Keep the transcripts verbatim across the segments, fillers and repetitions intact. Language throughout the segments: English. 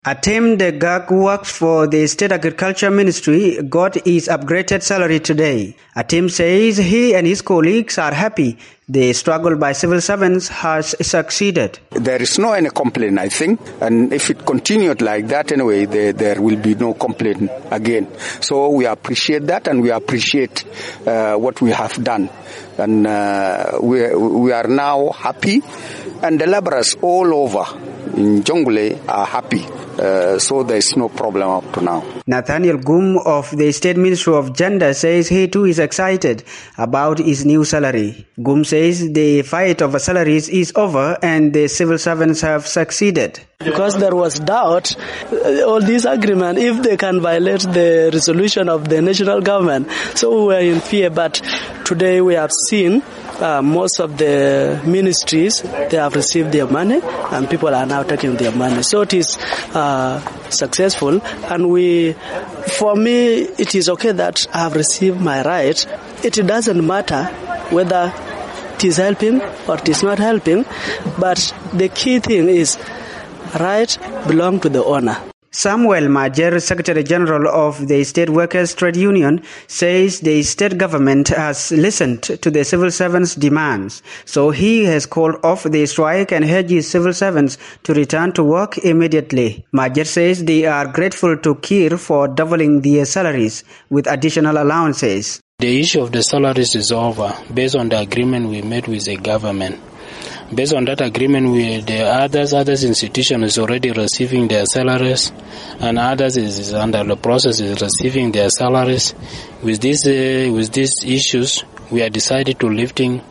Atem Degak, who works for the State Agriculture Ministry, got his upgraded salary today. Atem says he and his colleagues are happy the struggle by civil servants has succeeded. There is no any complaint, I think, and if it continued like that anyway, there, there will be no complaint again. So we appreciate that, and we appreciate uh, what we have done, and uh, we, we are now happy, and the laborers all over in Jonglei are happy. Uh, so there is no problem up to now. Nathaniel Gum of the State Ministry of Gender says he too is excited about his new salary. Gum says the fight over salaries is over and the civil servants have succeeded. Because there was doubt, all these agreements, if they can violate the resolution of the national government. So we were in fear, but today we have seen uh, most of the ministries, they have received their money and people are now taking their money. So it is uh, successful, and we, for me, it is okay that I have received my right. It doesn't matter whether it is helping or it is not helping, but the key thing is right belong to the owner. Samuel Majer, Secretary General of the State Workers' Trade Union, says the state government has listened to the civil servants' demands. So he has called off the strike and urges civil servants to return to work immediately. Majer says they are grateful to Kir for doubling their salaries with additional allowances. The issue of the salaries is over based on the agreement we made with the government. Based on that agreement, we, the others, others institutions is already receiving their salaries, and others is, is under the process is receiving their salaries. With these, uh, with these issues, we are decided to lifting,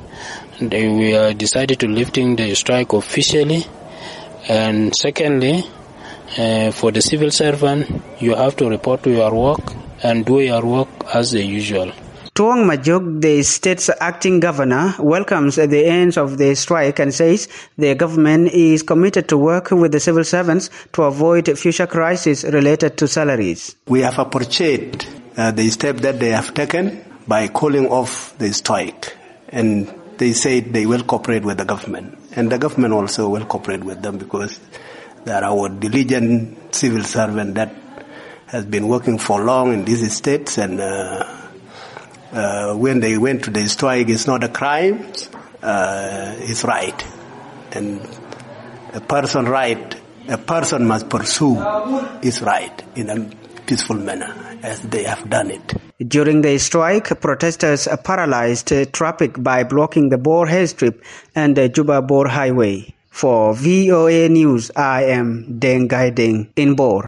we are decided to lifting the strike officially. And secondly, uh, for the civil servant, you have to report to your work and do your work as the usual. Tuong Majuk, the state's acting governor, welcomes the end of the strike and says the government is committed to work with the civil servants to avoid future crises related to salaries. We have appreciated uh, the step that they have taken by calling off the strike, and they said they will cooperate with the government, and the government also will cooperate with them because they are our diligent civil servant that has been working for long in these states, and uh, Uh, when they went to the strike, it's not a crime, uh, it's right. And a person right, a person must pursue his right in a peaceful manner, as they have done it. During the strike, protesters paralyzed traffic by blocking the Bor Airstrip and the Juba-Bor Highway. For V O A News, I am Deng Gai Deng in Bor.